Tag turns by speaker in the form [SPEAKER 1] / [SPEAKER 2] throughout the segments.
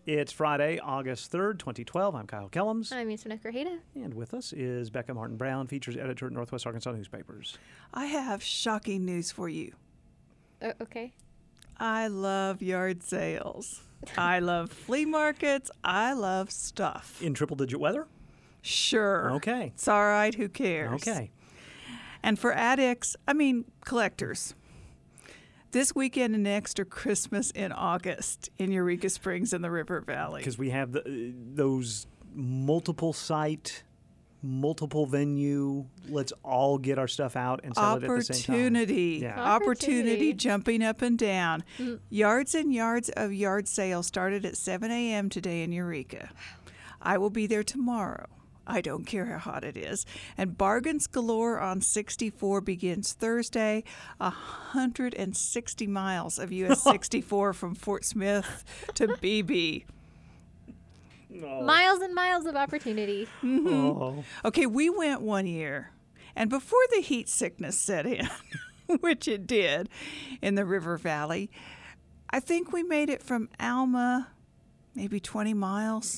[SPEAKER 1] It's Friday, August 3rd, 2012. I'm Kyle Kellums.
[SPEAKER 2] I'm Yasmina Grajeda.
[SPEAKER 1] And with us is Becca Martin Brown, features editor at Northwest Arkansas Newspapers.
[SPEAKER 3] I have shocking news for you.
[SPEAKER 2] Okay.
[SPEAKER 3] I love yard sales. I love flea markets. I love stuff.
[SPEAKER 1] In triple-digit weather?
[SPEAKER 3] Sure.
[SPEAKER 1] Okay.
[SPEAKER 3] It's all right. Who cares?
[SPEAKER 1] Okay.
[SPEAKER 3] And for addicts, collectors. This weekend and next are Christmas in August in Eureka Springs in the River Valley.
[SPEAKER 1] Because we have those multiple site, multiple venue, let's all get our stuff out and sell it at the same time.
[SPEAKER 3] Opportunity jumping up and down. Yards and yards of yard sales started at 7 a.m. today in Eureka. I will be there tomorrow. I don't care how hot it is. And Bargains Galore on 64 begins Thursday, 160 miles of US 64 from Fort Smith to BB.
[SPEAKER 2] Oh. Miles and miles of opportunity.
[SPEAKER 3] Mm-hmm.
[SPEAKER 1] Oh.
[SPEAKER 3] Okay, we went one year, and before the heat sickness set in, which it did in the River Valley, I think we made it from Alma maybe 20 miles.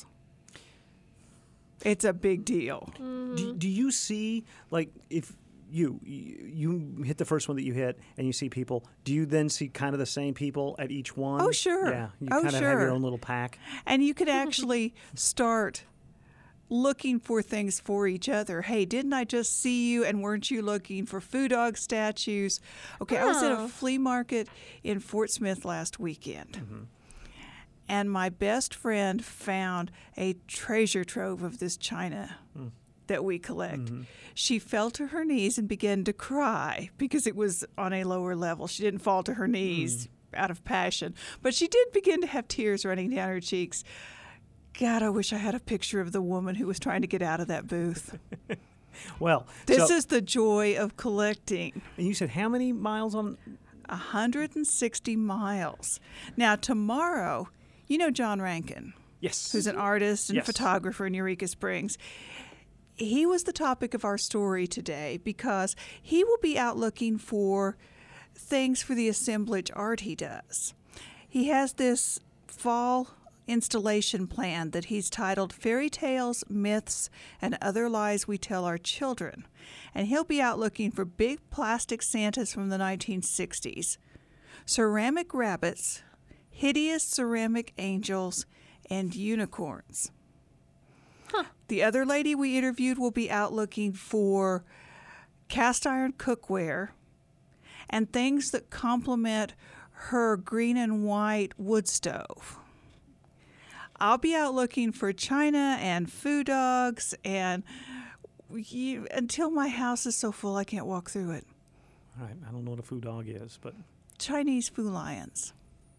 [SPEAKER 3] It's a big deal.
[SPEAKER 1] Do you see, like, if you hit the first one that you hit and you see people, do you then see kind of the same people at each one?
[SPEAKER 3] Oh, sure.
[SPEAKER 1] Yeah, you kind of have your own little pack.
[SPEAKER 3] And you could actually start looking for things for each other. Hey, didn't I just see you, and weren't you looking for food dog statues? Okay, I was at a flea market in Fort Smith last weekend. Mm-hmm. And my best friend found a treasure trove of this china that we collect. Mm-hmm. She fell to her knees and began to cry because it was on a lower level. She didn't fall to her knees out of passion, but she did begin to have tears running down her cheeks. God, I wish I had a picture of the woman who was trying to get out of that booth.
[SPEAKER 1] Well,
[SPEAKER 3] this is the joy of collecting.
[SPEAKER 1] And you said how many miles on?
[SPEAKER 3] 160 miles. Now, tomorrow, you know John Rankin?
[SPEAKER 1] Yes.
[SPEAKER 3] Who's an artist and photographer in Eureka Springs. He was the topic of our story today because he will be out looking for things for the assemblage art he does. He has this fall installation plan that he's titled Fairy Tales, Myths, and Other Lies We Tell Our Children. And he'll be out looking for big plastic Santas from the 1960s, ceramic rabbits, hideous ceramic angels, and unicorns. The other lady we interviewed will be out looking for cast iron cookware and things that complement her green and white wood stove. I'll be out looking for china and food dogs and until my house is so full I can't walk through it.
[SPEAKER 1] All right, I don't know what a food dog is, but
[SPEAKER 3] Chinese Fu Lions.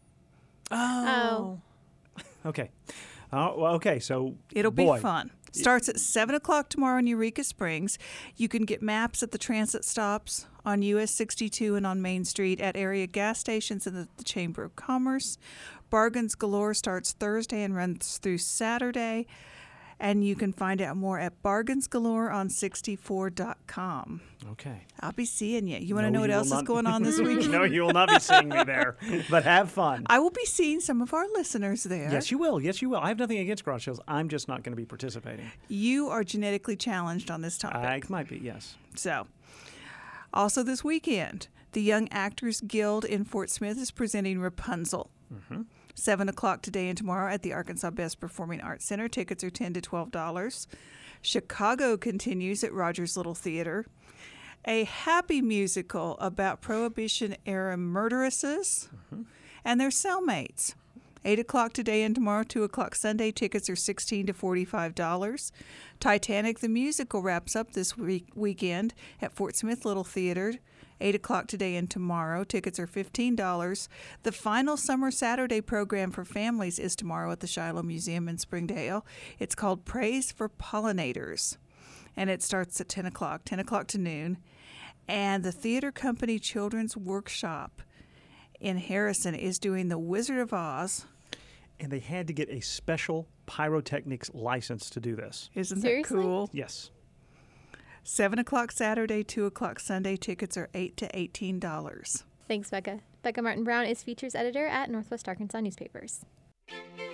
[SPEAKER 2] Oh.
[SPEAKER 1] Okay. Well, okay, so
[SPEAKER 3] it'll be fun. Starts at 7 o'clock tomorrow in Eureka Springs. You can get maps at the transit stops on US 62 and on Main Street, at area gas stations and at the Chamber of Commerce. Bargains Galore starts Thursday and runs through Saturday. And you can find out more at bargainsgaloreon64.com.
[SPEAKER 1] Okay.
[SPEAKER 3] I'll be seeing you. You want to know what else is going on this week?
[SPEAKER 1] No, you will not be seeing me there, but have fun.
[SPEAKER 3] I will be seeing some of our listeners there.
[SPEAKER 1] Yes, you will. Yes, you will. I have nothing against garage sales. I'm just not going to be participating.
[SPEAKER 3] You are genetically challenged on this topic.
[SPEAKER 1] I might be, yes.
[SPEAKER 3] So, also this weekend, the Young Actors Guild in Fort Smith is presenting Rapunzel. 7 o'clock today and tomorrow at the Arkansas Best Performing Arts Center. Tickets are $10 to $12. Chicago continues at Rogers Little Theater. A happy musical about Prohibition-era murderesses and their cellmates. 8 o'clock today and tomorrow, 2 o'clock Sunday. Tickets are $16 to $45. Titanic the Musical wraps up this weekend at Fort Smith Little Theater. 8 o'clock today and tomorrow. Tickets are $15. The final summer Saturday program for families is tomorrow at the Shiloh Museum in Springdale. It's called Praise for Pollinators, and it starts at 10 o'clock to noon. And the Theater Company Children's Workshop in Harrison is doing The Wizard of Oz.
[SPEAKER 1] And they had to get a special pyrotechnics license to do this.
[SPEAKER 3] Isn't
[SPEAKER 2] Seriously?
[SPEAKER 3] that cool?
[SPEAKER 1] Yes.
[SPEAKER 3] 7 o'clock Saturday, 2 o'clock Sunday. Tickets are $8 to $18.
[SPEAKER 2] Thanks, Becca. Becca Martin Brown is features editor at Northwest Arkansas Newspapers.